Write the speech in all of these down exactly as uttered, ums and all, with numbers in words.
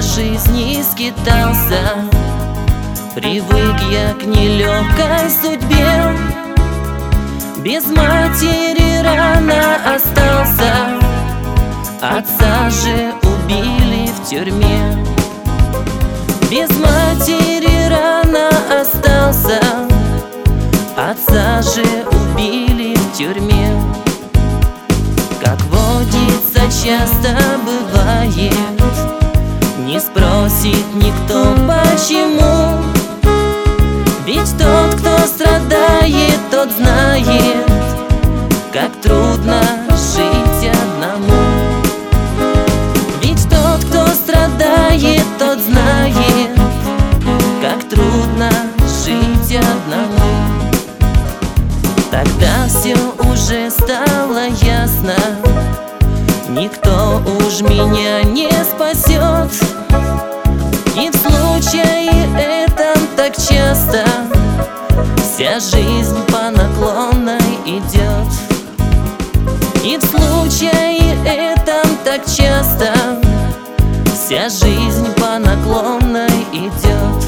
жизни скитался, привык я к нелегкой судьбе. Без матери рано остался, отца же убили в тюрьме. Без матери рано остался, отца же убили в тюрьме. Как водится, часто бывает, не спросит никто почему. Ведь тот, кто страдает, тот знает, как трудно жить одному. Ведь тот, кто страдает, тот знает, как трудно жить одному. Тогда все уже стало ясно, никто уж меня не спасет. И в случае этом так часто вся жизнь по наклонной идет. И в случае этом так часто вся жизнь по наклонной идет.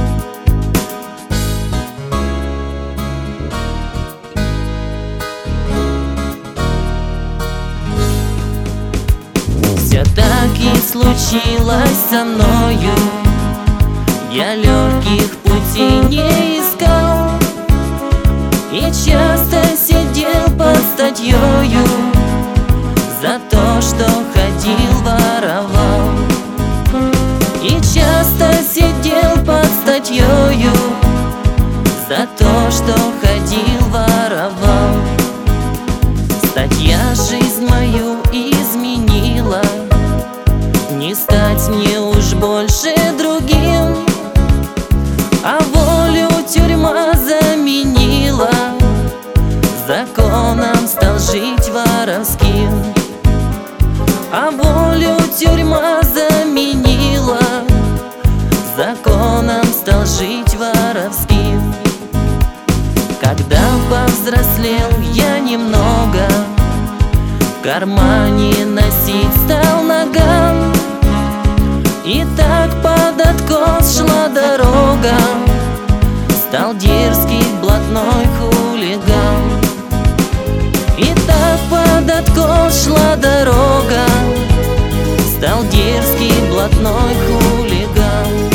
Все так и случилось со мною, я легких путей не искал и часто сидел под статьёю за то, что ходил, воровал. И часто сидел под статьёю за то, что ходил, воровал. Статья жизнь мою изменила, не стать мне уж больше другим, а волю тюрьма заменила, законом стал жить воровским. А волю тюрьма заменила, законом стал жить воровским. Когда повзрослел я немного, в кармане носить стал наган. И так под откос шла дорога, стал дерзкий блатной хулиган. И так под откос шла дорога, стал дерзкий блатной хулиган.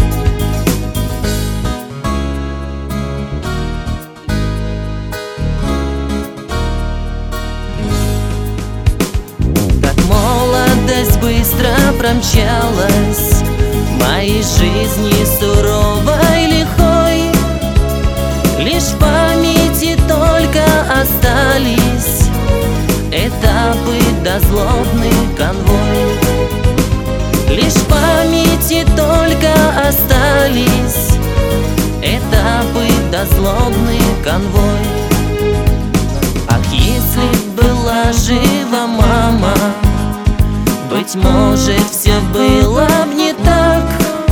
Молодость быстро промчалась в моей жизни суровой, лихой. Лишь в памяти только остались этапы да злобный конвой. Лишь в памяти только остались этапы да злобный конвой. Ах, если б была жива мама, быть может, все было б не так.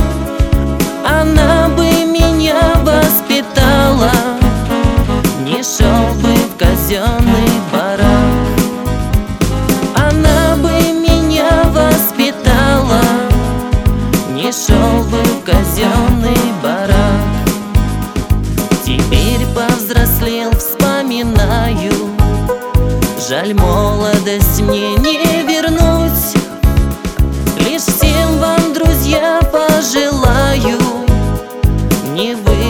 Она бы меня воспитала, не шел бы в казенный барак. Она бы меня воспитала, не шел бы в казенный барак. Теперь повзрослел, вспоминаю, жаль, молодость мне не вернуть. Лишь всем вам, друзья, пожелаю не вы